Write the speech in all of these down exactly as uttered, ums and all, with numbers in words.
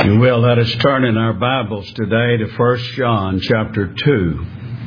you will, let us turn in our Bibles today to First John chapter two.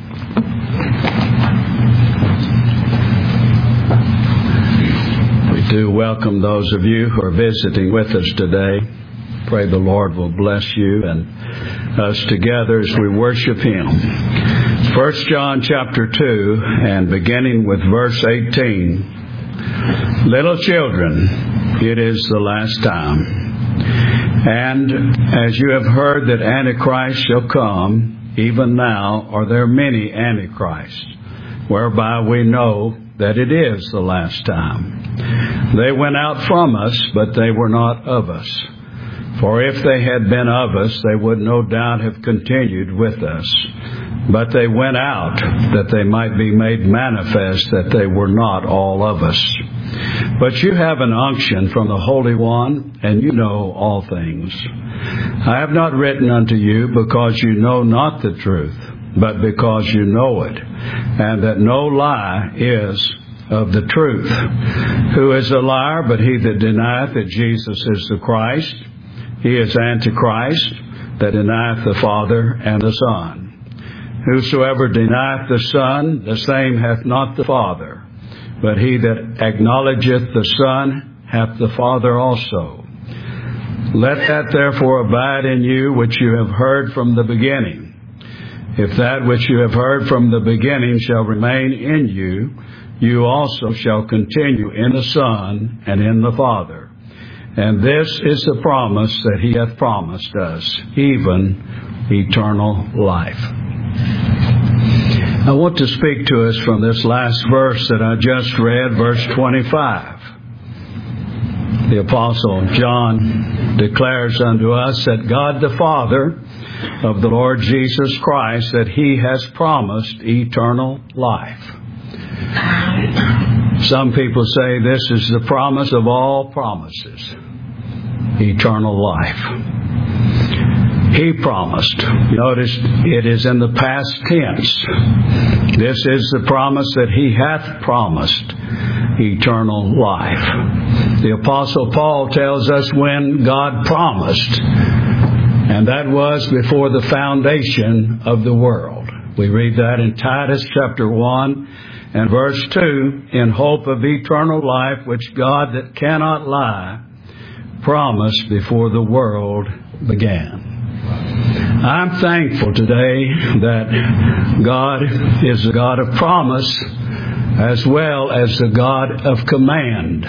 We do welcome those of you who are visiting with us today. Pray the Lord will bless you and us together as we worship Him. First John chapter two, and beginning with verse eighteen. Little children, it is the last time. And as you have heard that Antichrist shall come, even now are there many Antichrists, whereby we know that it is the last time. They went out from us, but they were not of us. For if they had been of us, they would no doubt have continued with us. But they went out, that they might be made manifest that they were not all of us. But you have an unction from the Holy One, and you know all things. I have not written unto you because you know not the truth, but because you know it, and that no lie is of the truth. Who is a liar but he that denieth that Jesus is the Christ? He is Antichrist, that denieth the Father and the Son. Whosoever denieth the Son, the same hath not the Father. But he that acknowledgeth the Son hath the Father also. Let that therefore abide in you which you have heard from the beginning. If that which you have heard from the beginning shall remain in you, you also shall continue in the Son and in the Father. And this is the promise that He hath promised us, even eternal life. I want to speak to us from this last verse that I just read, verse twenty-five. The Apostle John declares unto us that God the Father of the Lord Jesus Christ, that He has promised eternal life. Some people say this is the promise of all promises, eternal life. He promised. Notice it is in the past tense. This is the promise that He hath promised eternal life. The Apostle Paul tells us when God promised, and that was before the foundation of the world. We read that in Titus chapter one and verse two, in hope of eternal life, which God that cannot lie promised before the world began. I'm thankful today that God is a God of promise as well as a God of command.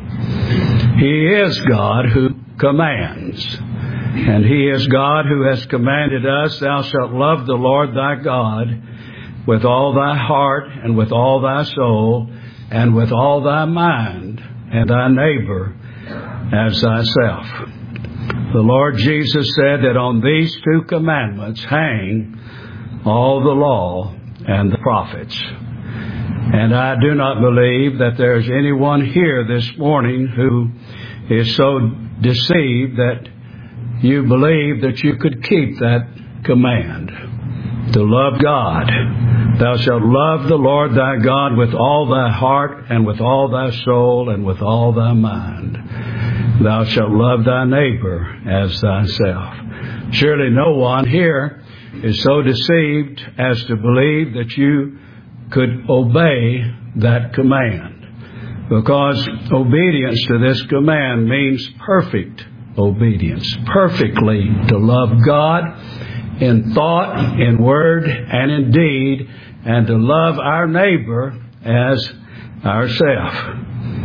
He is God who commands. And He is God who has commanded us, thou shalt love the Lord thy God with all thy heart and with all thy soul and with all thy mind, and thy neighbor as thyself. The Lord Jesus said that on these two commandments hang all the law and the prophets. And I do not believe that there's anyone here this morning who is so deceived that you believe that you could keep that command to love God. Thou shalt love the Lord thy God with all thy heart and with all thy soul and with all thy mind. Thou shalt love thy neighbor as thyself. Surely no one here is so deceived as to believe that you could obey that command. Because obedience to this command means perfect obedience. Perfectly to love God in thought, in word, and in deed, and to love our neighbor as ourself.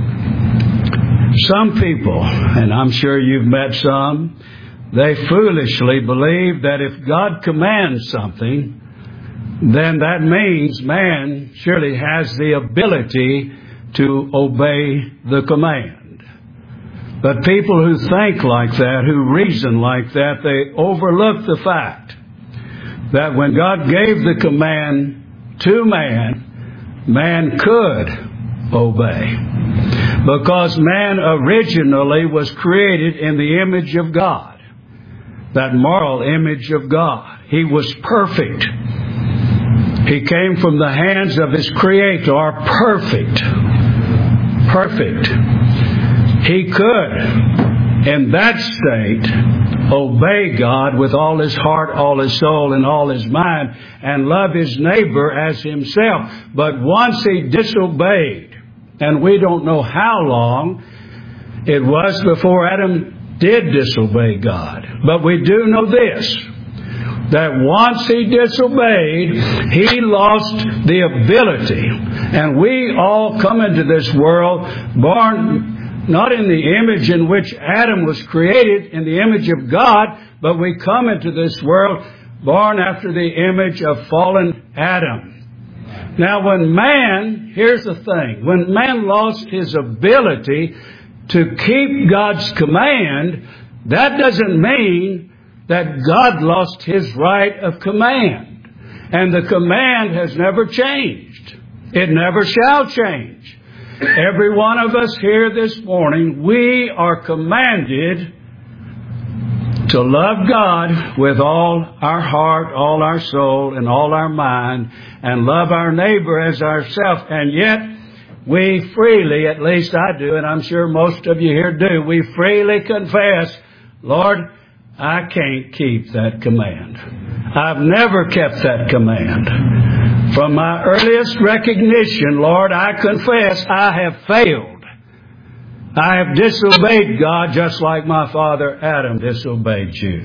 Some people, and I'm sure you've met some, they foolishly believe that if God commands something, then that means man surely has the ability to obey the command. But people who think like that, who reason like that, they overlook the fact that when God gave the command to man, man could obey. Because man originally was created in the image of God. That moral image of God. He was perfect. He came from the hands of His Creator, perfect. Perfect. He could in that state, obey God with all his heart, all his soul, and all his mind, and love his neighbor as himself. But once he disobeyed, and we don't know how long it was before Adam did disobey God, but we do know this, that once he disobeyed, he lost the ability. And we all come into this world born not in the image in which Adam was created, in the image of God, but we come into this world born after the image of fallen Adam. Now when man, here's the thing, when man lost his ability to keep God's command, that doesn't mean that God lost his right of command. And the command has never changed. It never shall change. Every one of us here this morning, we are commanded to love God with all our heart, all our soul, and all our mind, and love our neighbor as ourselves. And yet, we freely, at least I do, and I'm sure most of you here do, we freely confess, Lord, I can't keep that command. I've never kept that command. From my earliest recognition, Lord, I confess I have failed. I have disobeyed God just like my father Adam disobeyed you.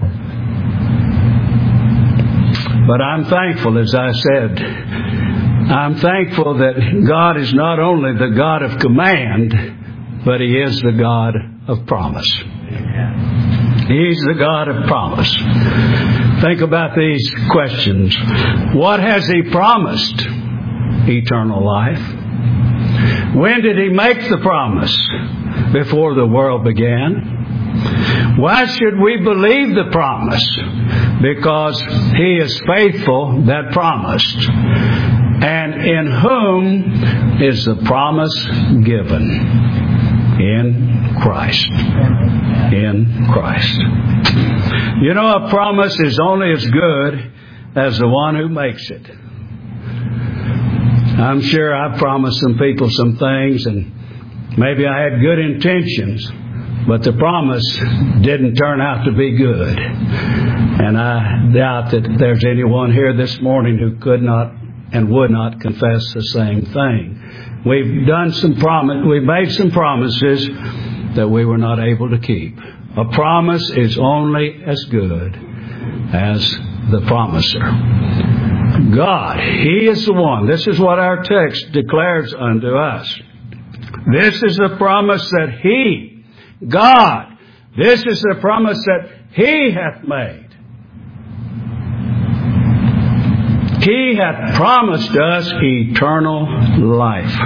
But I'm thankful, as I said, I'm thankful that God is not only the God of command, but He is the God of promise. He's the God of promise. Think about these questions. What has He promised? Eternal life. When did He make the promise? Before the world began. Why should we believe the promise? Because He is faithful that promised. And in whom is the promise given? In Christ. In Christ. You know, a promise is only as good as the one who makes it. I'm sure I promised some people some things, and maybe I had good intentions, but the promise didn't turn out to be good. And I doubt that there's anyone here this morning who could not and would not confess the same thing. We've done some promise, we've made some promises that we were not able to keep. A promise is only as good as the promiser. God, He is the one. This is what our text declares unto us. This is the promise that He, God, this is the promise that He hath made. He hath promised us eternal life.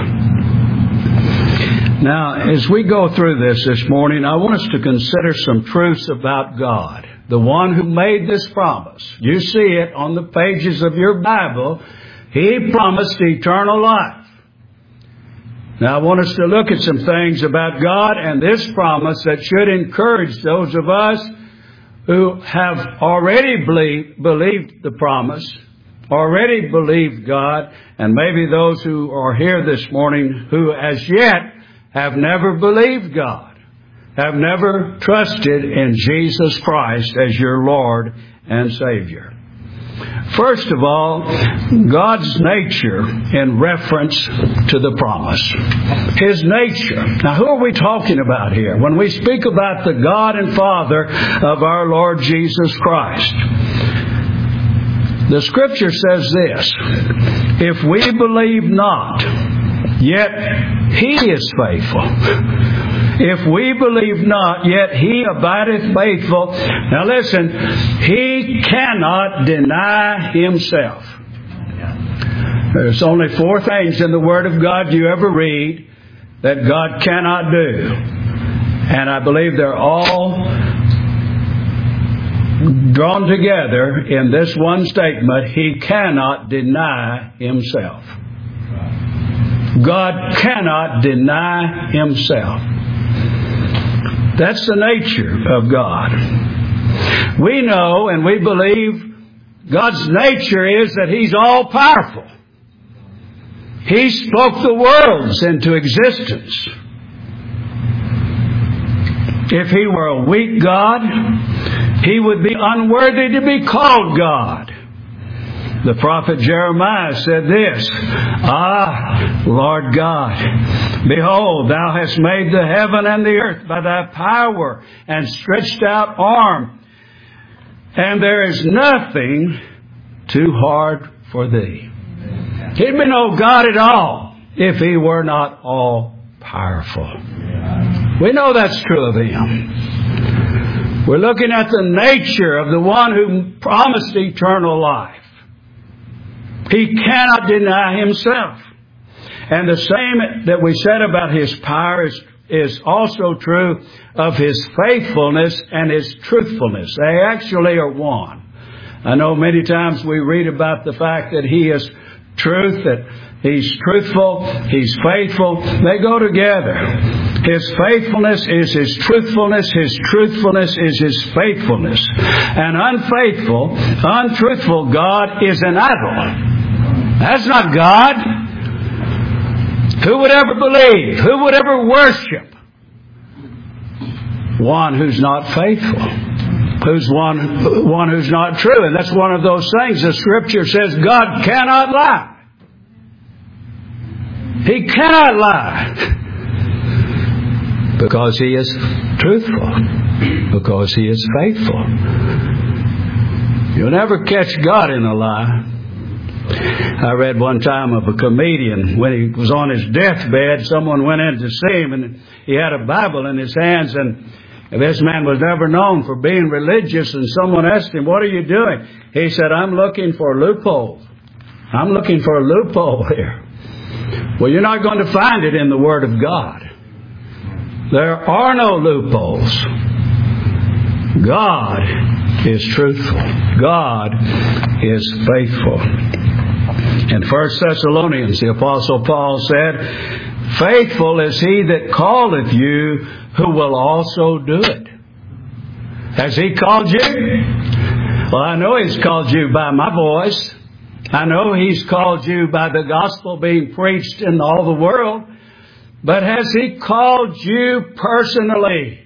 Now, as we go through this this morning, I want us to consider some truths about God, the one who made this promise. You see it on the pages of your Bible. He promised eternal life. Now, I want us to look at some things about God and this promise that should encourage those of us who have already believed, believed the promise, already believed God, and maybe those who are here this morning who as yet have never believed God, have never trusted in Jesus Christ as your Lord and Savior. First of all, God's nature in reference to the promise. His nature. Now, who are we talking about here? When we speak about the God and Father of our Lord Jesus Christ, the Scripture says this: if we believe not, yet He is faithful. If we believe not, yet He abideth faithful. Now listen, He cannot deny Himself. There's only four things in the Word of God you ever read that God cannot do. And I believe they're all drawn together in this one statement: He cannot deny Himself. God cannot deny Himself. That's the nature of God. We know and we believe God's nature is that He's all-powerful. He spoke the worlds into existence. If He were a weak God, He would be unworthy to be called God. The prophet Jeremiah said this, Ah, Lord God, behold, Thou hast made the heaven and the earth by Thy power and stretched out arm, and there is nothing too hard for Thee. He'd be no God at all if He were not all-powerful. We know that's true of Him. We're looking at the nature of the one who promised eternal life. He cannot deny Himself. And the same that we said about His power is, is also true of His faithfulness and His truthfulness. They actually are one. I know many times we read about the fact that He is truth, that He's truthful, He's faithful. They go together. His faithfulness is His truthfulness. His truthfulness is His faithfulness. An unfaithful, untruthful God is an idol. That's not God. Who would ever believe? Who would ever worship one who's not faithful? Who's one, one who's not true? And that's one of those things. The Scripture says God cannot lie. He cannot lie. Because He is truthful. Because He is faithful. You'll never catch God in a lie. I read one time of a comedian when he was on his deathbed. Someone went in to see him and he had a Bible in his hands, and this man was never known for being religious, and someone asked him, "What are you doing?" He said, "I'm looking for a loophole. I'm looking for a loophole here." Well, you're not going to find it in the Word of God. There are no loopholes. God is truthful. God is faithful. In First Thessalonians, the Apostle Paul said, "Faithful is He that calleth you, who will also do it." Has He called you? Well, I know He's called you by my voice. I know He's called you by the gospel being preached in all the world. But has He called you personally?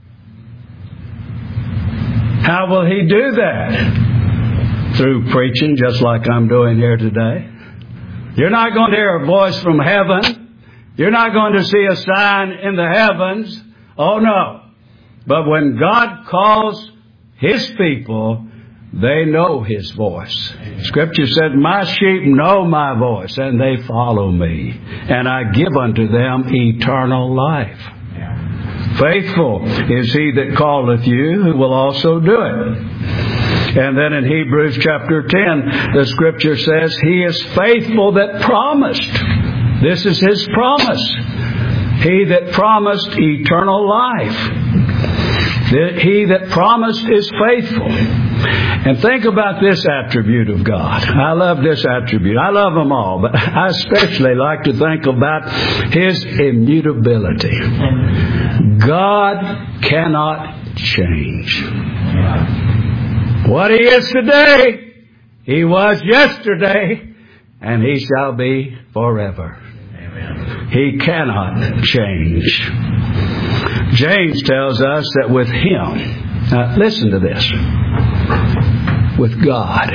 How will He do that? Through preaching, just like I'm doing here today. You're not going to hear a voice from heaven. You're not going to see a sign in the heavens. Oh no. But when God calls His people, they know His voice. Scripture said, "My sheep know my voice, and they follow me, and I give unto them eternal life." Faithful is He that calleth you, who will also do it. And then in Hebrews chapter ten, the Scripture says, He is faithful that promised. This is His promise. He that promised eternal life. He that promised is faithful. And think about this attribute of God. I love this attribute. I love them all, but I especially like to think about His immutability. God cannot change. What He is today, He was yesterday, and He shall be forever. Amen. He cannot change. James tells us that with Him, now listen to this, with God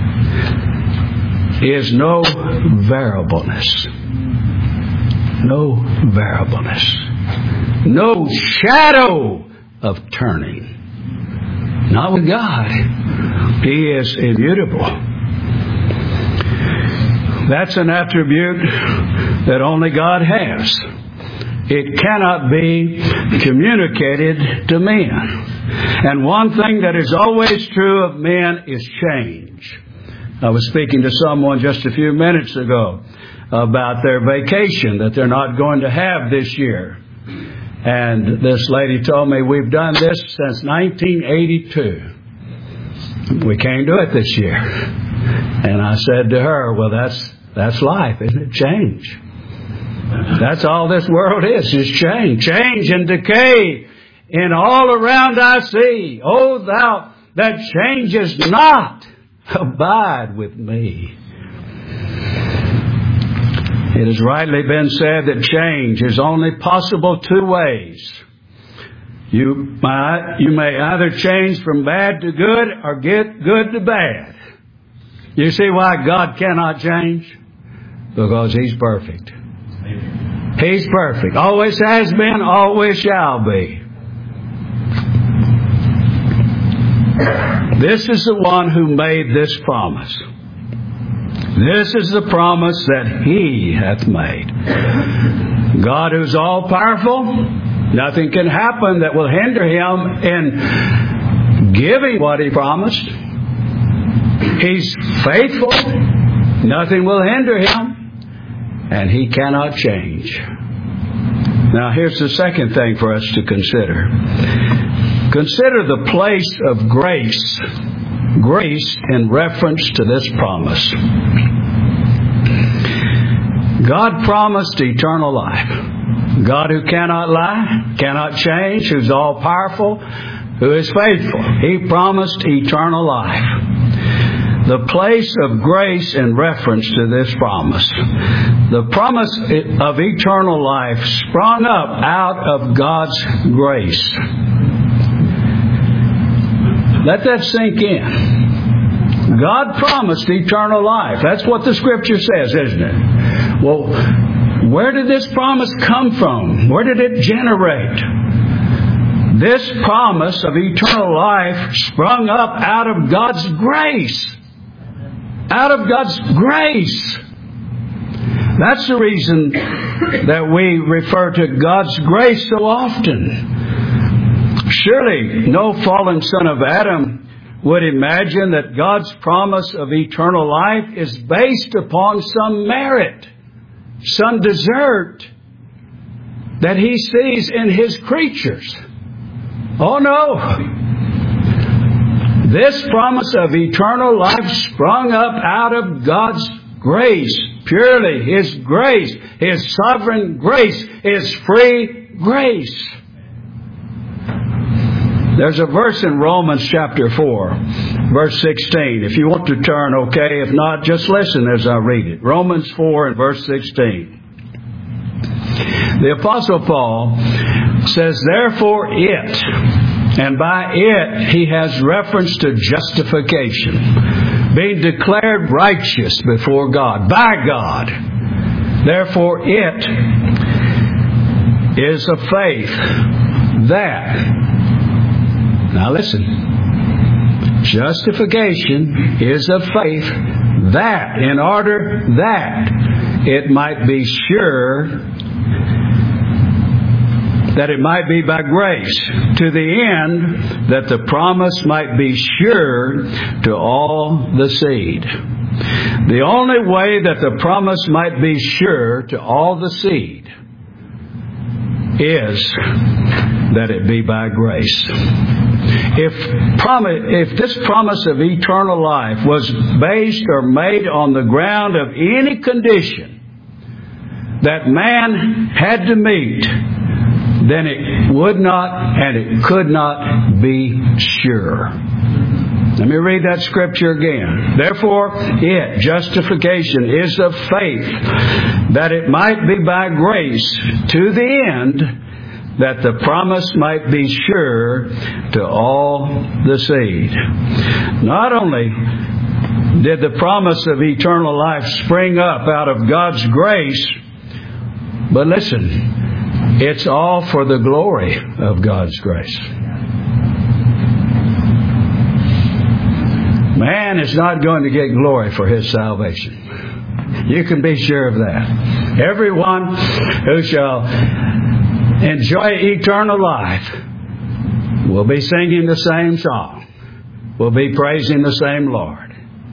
is no variableness. No variableness. No shadow of turning. Not with God. He is immutable. That's an attribute that only God has. It cannot be communicated to men. And one thing that is always true of men is change. I was speaking to someone just a few minutes ago about their vacation that they're not going to have this year. And this lady told me, "We've done this since nineteen eighty-two. We can't do it this year." And I said to her, "Well, that's that's life, isn't it? Change. That's all this world is, is change. Change and decay in all around I see. O thou that changest not, abide with me." It has rightly been said that change is only possible two ways. You might, you may either change from bad to good or get good to bad. You see why God cannot change? Because He's perfect. He's perfect. Always has been, always shall be. This is the one who made this promise. This is the promise that He hath made. God, who's all powerful, nothing can happen that will hinder Him in giving what He promised. He's faithful. Nothing will hinder Him. And He cannot change. Now here's the second thing for us to consider. Consider the place of grace. Grace in reference to this promise. God promised eternal life. God who cannot lie, cannot change, who's all powerful, who is faithful. He promised eternal life. The place of grace in reference to this promise. The promise of eternal life sprung up out of God's grace. Let that sink in. God promised eternal life. That's what the Scripture says, isn't it? Well, where did this promise come from? Where did it generate? This promise of eternal life sprung up out of God's grace. Out of God's grace. That's the reason that we refer to God's grace so often. Surely no fallen son of Adam would imagine that God's promise of eternal life is based upon some merit, some desert that he sees in his creatures. Oh no! This promise of eternal life sprung up out of God's grace, purely His grace, His sovereign grace, His free grace. There's a verse in Romans chapter four, verse sixteen. If you want to turn, okay. If not, just listen as I read it. Romans four and verse sixteen. The Apostle Paul says, therefore it, and by it he has reference to justification, being declared righteous before God, by God. Therefore it is a faith that, now listen, justification is a faith that, in order that it might be sure, that it might be by grace, to the end that the promise might be sure to all the seed. The only way that the promise might be sure to all the seed is that it be by grace. If, promise, if this promise of eternal life was based or made on the ground of any condition that man had to meet, then it would not and it could not be sure. Let me read that scripture again. Therefore, it, justification, is of faith, that it might be by grace, to the end that the promise might be sure to all the seed. Not only did the promise of eternal life spring up out of God's grace, but listen, it's all for the glory of God's grace. Man is not going to get glory for his salvation. You can be sure of that. Everyone who shall enjoy eternal life will be singing the same song, will be praising the same Lord.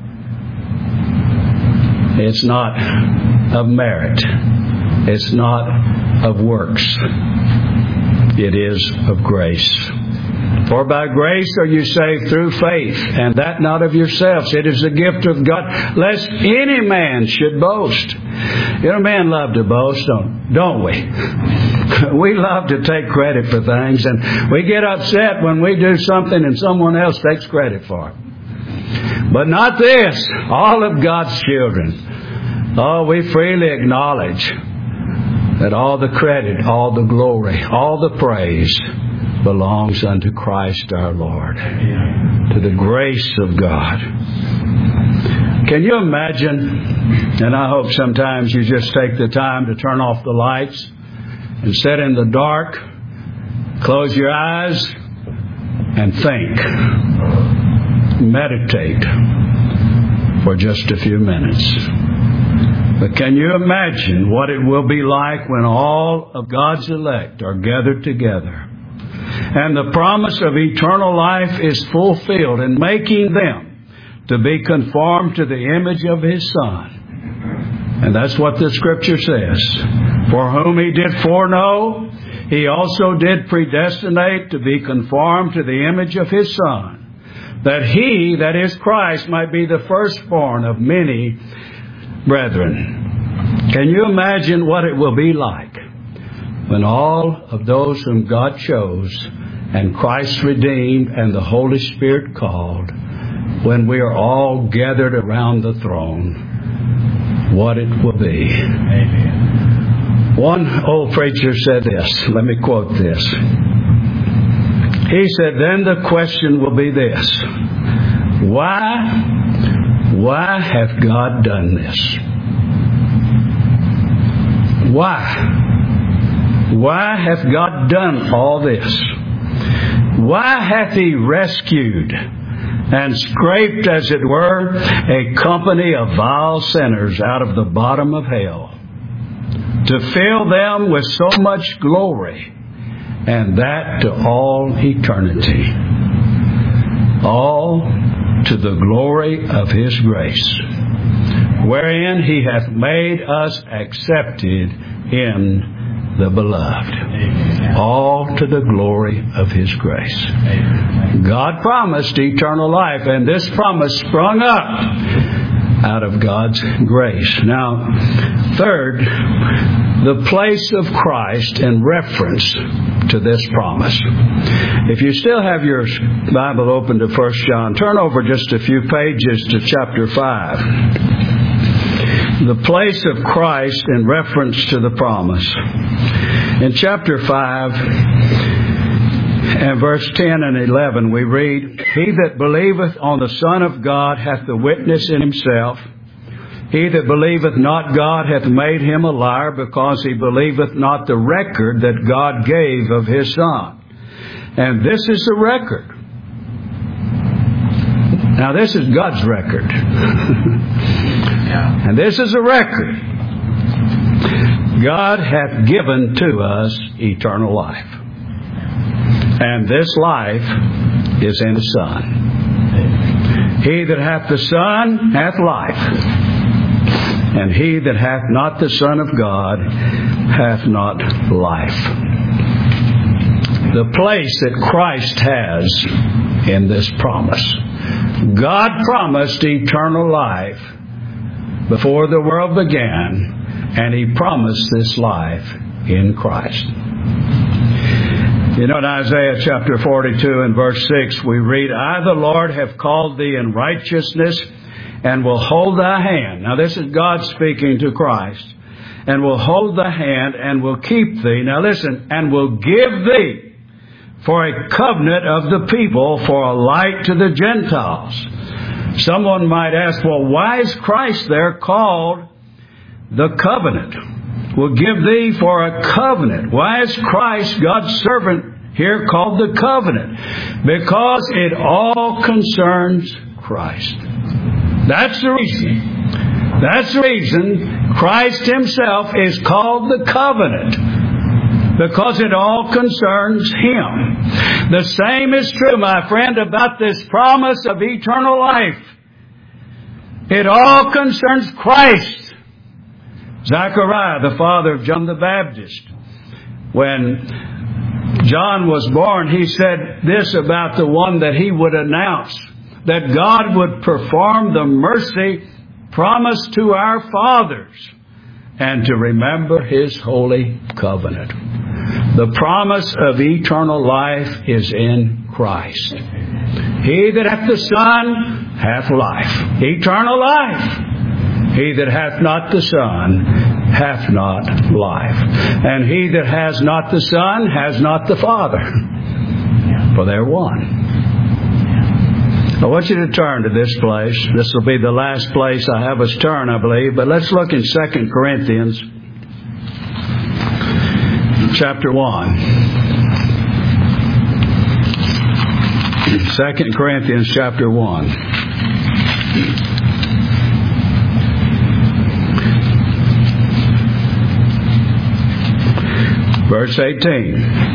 It's not of merit. It's not of works. It is of grace. For by grace are you saved through faith, and that not of yourselves. It is the gift of God, lest any man should boast. You know, men love to boast, don't, don't we? We love to take credit for things, and we get upset when we do something and someone else takes credit for it. But not this. All of God's children. Oh, we freely acknowledge that all the credit, all the glory, all the praise belongs unto Christ our Lord, to the grace of God. Can you imagine, and I hope sometimes you just take the time to turn off the lights and sit in the dark, close your eyes, and think, meditate for just a few minutes. But can you imagine what it will be like when all of God's elect are gathered together and the promise of eternal life is fulfilled in making them to be conformed to the image of His Son? And that's what the Scripture says. For whom He did foreknow, He also did predestinate to be conformed to the image of His Son, that He, that is Christ, might be the firstborn of many brethren. Can you imagine what it will be like when all of those whom God chose and Christ redeemed and the Holy Spirit called, when we are all gathered around the throne, what it will be? Amen. One old preacher said this. Let me quote this. He said, then the question will be this: Why, why hath God done this? Why? Why hath God done all this? Why hath He rescued and scraped, as it were, a company of vile sinners out of the bottom of hell, to fill them with so much glory, and that to all eternity, all to the glory of His grace, wherein He hath made us accepted in the Beloved. Amen. All to the glory of His grace. Amen. God promised eternal life, and this promise sprung up out of God's grace. Now, third, the place of Christ in reference to this promise. If you still have your Bible open to First John, turn over just a few pages to chapter five. The place of Christ in reference to the promise. In chapter five and verse ten and eleven we read, He that believeth on the Son of God hath the witness in himself. He that believeth not God hath made him a liar, because he believeth not the record that God gave of His Son. And this is the record. Now this is God's record. And this is a record. God hath given to us eternal life. And this life is in His Son. He that hath the Son hath life. And he that hath not the Son of God hath not life. The place that Christ has in this promise. God promised eternal life before the world began, and He promised this life in Christ. You know, in Isaiah chapter forty-two and verse six, we read, I, the Lord, have called thee in righteousness, and will hold thy hand. Now this is God speaking to Christ. And will hold thy hand, and will keep thee. Now listen, and will give thee for a covenant of the people, for a light to the Gentiles. Someone might ask, well, why is Christ there called the covenant? Will give thee for a covenant. Why is Christ, God's servant, here called the covenant? Because it all concerns Christ. That's the reason. That's the reason Christ Himself is called the covenant. Because it all concerns Him. The same is true, my friend, about this promise of eternal life. It all concerns Christ. Zechariah, the father of John the Baptist, when John was born, he said this about the one that he would announce, that God would perform the mercy promised to our fathers, and to remember His holy covenant. The promise of eternal life is in Christ. He that hath the Son hath life, eternal life. He that hath not the Son hath not life. And he that has not the Son has not the Father. for they're one. I want you to turn to this place. This will be the last place I have us turn, I believe. But let's look in Second Corinthians chapter one. Second Corinthians chapter one. Verse eighteen.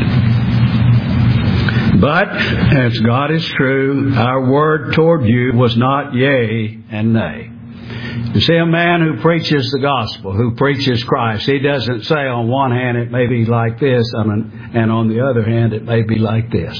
But, as God is true, our word toward you was not yea and nay. You see, a man who preaches the gospel, who preaches Christ, he doesn't say on one hand it may be like this, and on the other hand it may be like this.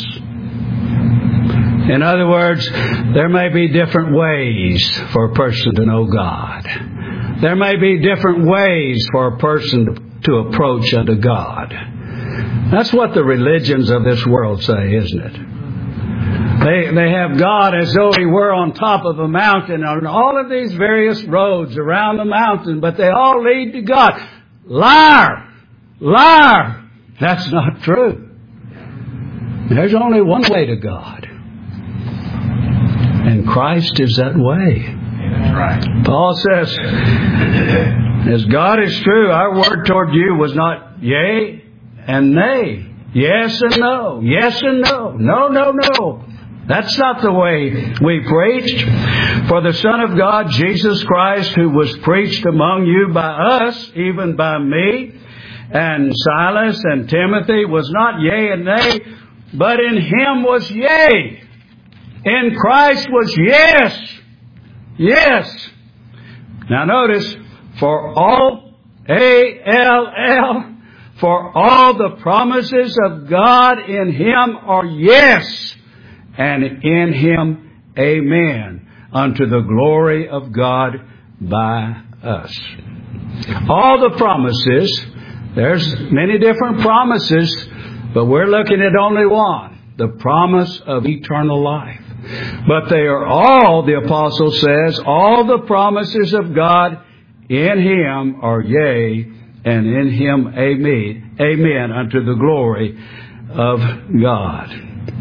In other words, there may be different ways for a person to know God. There may be different ways for a person to, to approach unto God. That's what the religions of this world say, isn't it? They they have God as though He were on top of a mountain on all of these various roads around the mountain, but they all lead to God. Liar! Liar! That's not true. There's only one way to God. And Christ is that way. That's right. Paul says, as God is true, our word toward you was not yea and nay, yes and no, yes and no, no, no, no. That's not the way we preached. For the Son of God, Jesus Christ, who was preached among you by us, even by me, and Silas and Timothy, was not yea and nay, but in Him was yea. In Christ was yes. Yes. Now notice, for all, A L L, for all the promises of God in Him are yes, and in Him amen, unto the glory of God by us. All the promises, there's many different promises, but we're looking at only one, the promise of eternal life. But they are all, the apostle says, all the promises of God in Him are yea, and in Him amen, amen, unto the glory of God.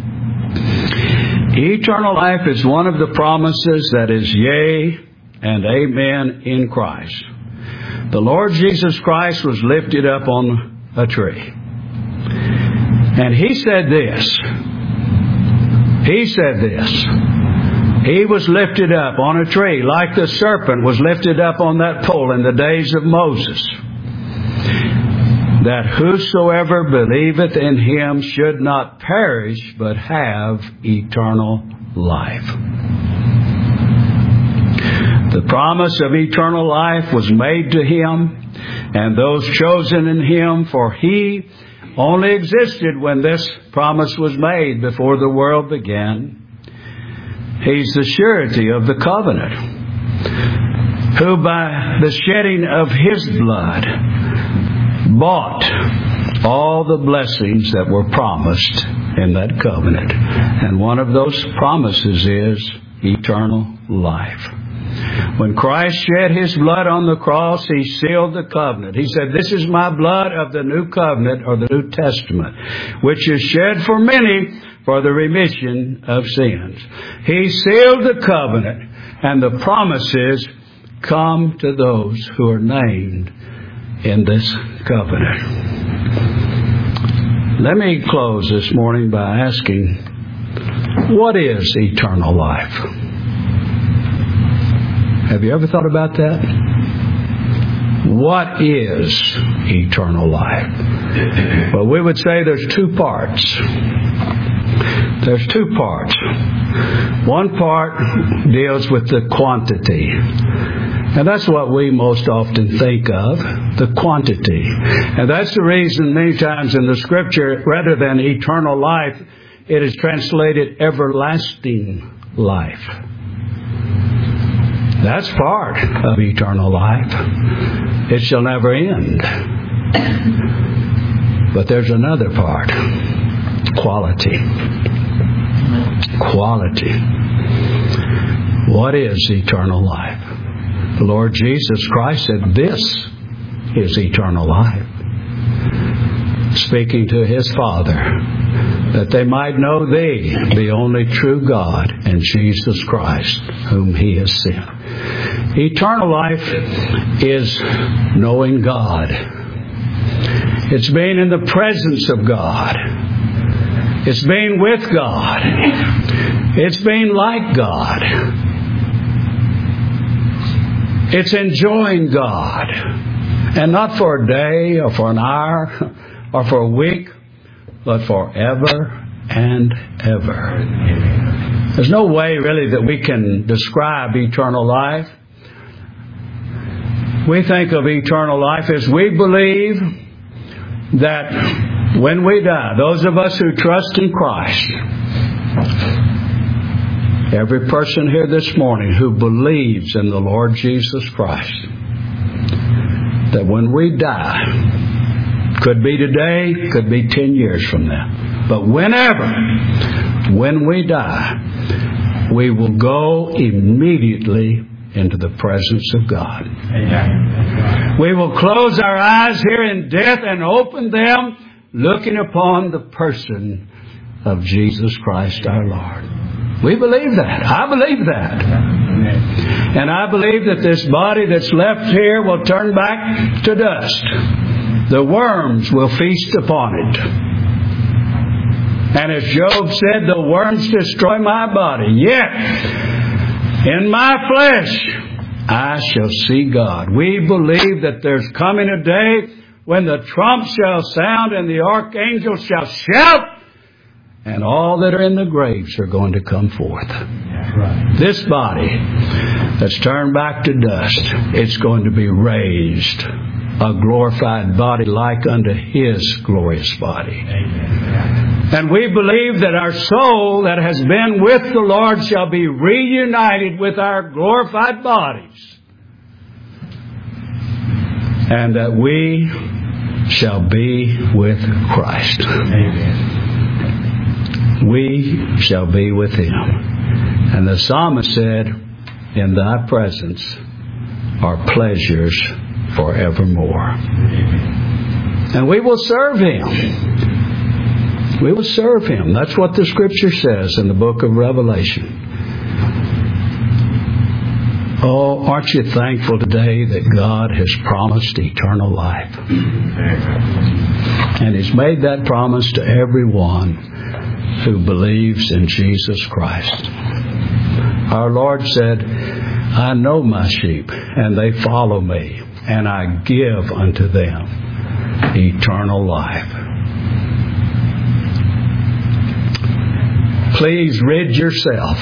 Eternal life is one of the promises that is yea and amen in Christ. The Lord Jesus Christ was lifted up on a tree. And He said this. He said this. He was lifted up on a tree like the serpent was lifted up on that pole in the days of Moses, that whosoever believeth in Him should not perish, but have eternal life. The promise of eternal life was made to Him and those chosen in Him, for He only existed when this promise was made, before the world began. He's the surety of the covenant, who by the shedding of His blood bought all the blessings that were promised in that covenant. And one of those promises is eternal life. When Christ shed His blood on the cross, He sealed the covenant. He said, this is my blood of the new covenant, or the New Testament, which is shed for many for the remission of sins. He sealed the covenant, and the promises come to those who are named in this covenant. Let me close this morning by asking, what is eternal life? Have you ever thought about that? What is eternal life? Well, we would say there's two parts. There's two parts. One part deals with the quantity. And that's what we most often think of, the quantity. And that's the reason many times in the Scripture, rather than eternal life, it is translated everlasting life. That's part of eternal life. It shall never end. But there's another part. Quality. Quality. What is eternal life? The Lord Jesus Christ said, this is eternal life. Speaking to His Father, that they might know Thee, the only true God, and Jesus Christ, whom He has sent. Eternal life is knowing God. It's being in the presence of God. It's being with God. It's being like God. It's enjoying God. And not for a day or for an hour or for a week, but forever and ever. There's no way really that we can describe eternal life. We think of eternal life as we believe that when we die, those of us who trust in Christ, every person here this morning who believes in the Lord Jesus Christ, that when we die, could be today, could be ten years from now, but whenever, when we die, we will go immediately into the presence of God. Amen. We will close our eyes here in death and open them looking upon the person of Jesus Christ our Lord. We believe that. I believe that. And I believe that this body that's left here will turn back to dust. The worms will feast upon it. And as Job said, the worms destroy my body. Yet, in my flesh, I shall see God. We believe that there's coming a day when the trump shall sound and the archangel shall shout, and all that are in the graves are going to come forth. Right. This body that's turned back to dust, it's going to be raised, a glorified body like unto His glorious body. Amen. And we believe that our soul that has been with the Lord shall be reunited with our glorified bodies, and that we shall be with Christ. Amen. We shall be with Him. And the psalmist said, in Thy presence are pleasures forevermore. And we will serve Him. We will serve Him. That's what the Scripture says in the book of Revelation. Oh, aren't you thankful today that God has promised eternal life? And He's made that promise to everyone who believes in Jesus Christ. Our Lord said, I know my sheep, and they follow me, and I give unto them eternal life. Please rid yourself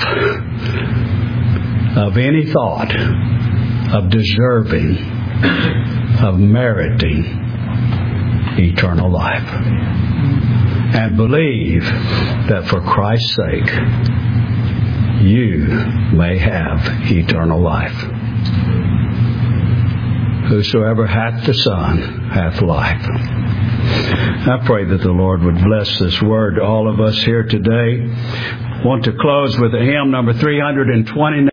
of any thought of deserving, of meriting eternal life. And believe that for Christ's sake, you may have eternal life. Whosoever hath the Son hath life. I pray that the Lord would bless this word to all of us here today. I want to close with a hymn number three hundred twenty-nine.